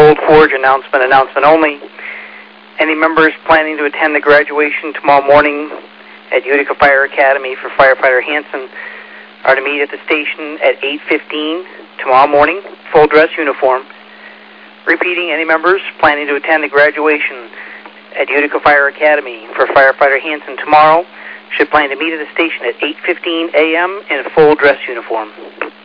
Old Forge announcement only. Any members planning to attend the graduation tomorrow morning at Utica Fire Academy for Firefighter Hanson are to meet at the station at 8:15 tomorrow morning, full dress uniform. Repeating, any members planning to attend the graduation at Utica Fire Academy for Firefighter Hanson tomorrow should plan to meet at the station at 8:15 a.m. in full dress uniform.